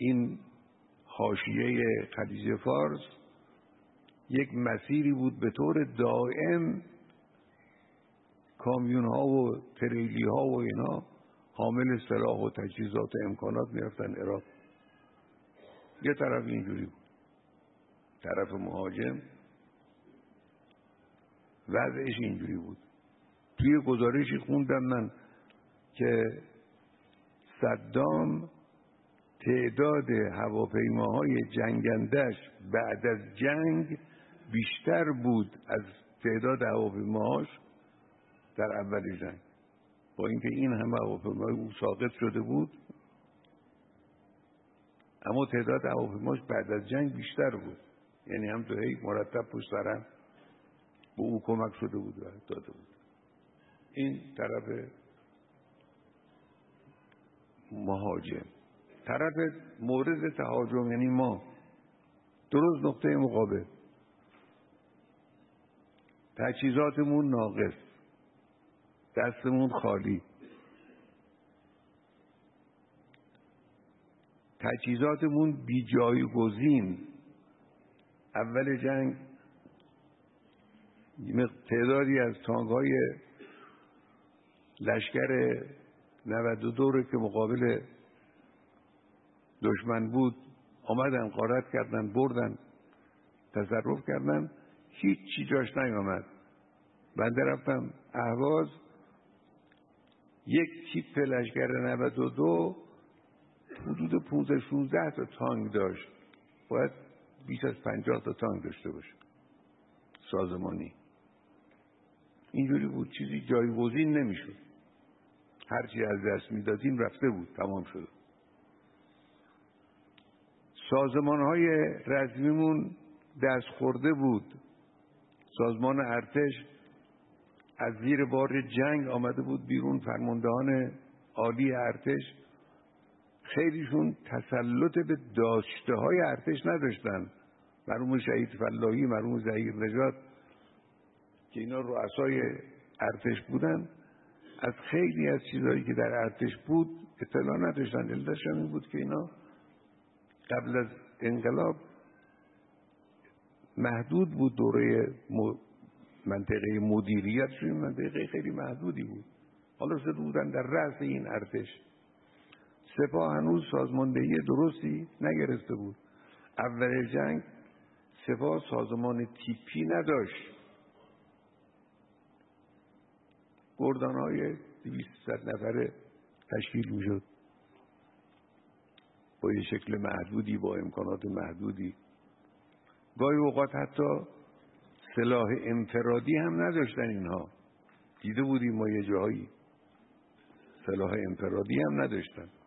این حاشیه خلیج فارس یک مسیری بود به طور دائم کامیون ها و تریلی ها و اینا حامل سلاح و تجهیزات و امکانات میرفتن عراق. یه طرف اینجوری بود، طرف مهاجم وضعش اینجوری بود. توی گزارشی خوندم من که صدام تعداد هواپیماهای جنگندش بعد از جنگ بیشتر بود از تعداد هواپیماهاش در اول جنگ، با اینکه این همه هواپیمای او ساقط شده بود، اما تعداد هواپیماش بعد از جنگ بیشتر بود. یعنی هم تو هی مرتب پشت سر هم به او کمک شده بود و داده بود. این طرف مهاجم. طرف مورد تهاجم یعنی ما، درست نقطه مقابل، تجهیزاتمون ناقص، دستمون خالی، تجهیزاتمون بی جایگزین. اول جنگ تعدادی از تانک‌های لشکر 92 رو که مقابل دشمن بود آمدن غارت کردن، بردن، تصرف کردن، هیچ چی جاش نیامد. بنده رفتم اهواز، یک تیپ لشکر 92 حدود 15-16 تا تانک داشت، باید بیش از 50 تا تانک داشته باشه سازمانی. اینجوری بود، چیزی جایگزین نمیشد، هرچی از دست میدادیم رفته بود، تمام شد. سازمان‌های رسمیمون دست خورده بود. سازمان ارتش از زیر بار جنگ آمده بود بیرون، فرماندهان عالی ارتش خیلیشون تسلط به داشته‌های ارتش نداشتن. مرحوم شهید فلاحی، مرحوم ظهیر نژاد که اینا رؤسای ارتش بودن، از خیلی از چیزایی که در ارتش بود اطلاع نداشتن. علتش این بود که اینا قبل از انقلاب محدود بود، دوره منطقه مدیریتشون منطقه خیلی محدودی بود. حالا شده بودن در رأس این ارتش. سپاه هنوز سازماندهی درستی نگرفته بود. اول جنگ سپاه سازمان تیپی نداشت. گردان‌های 200 نفره تشکیل میشد با یه شکل محدودی، با امکانات محدودی. گاهی اوقات حتی سلاح انفرادی هم نداشتن اینها. دیده بودیم ما یه جایی سلاح انفرادی هم نداشتن.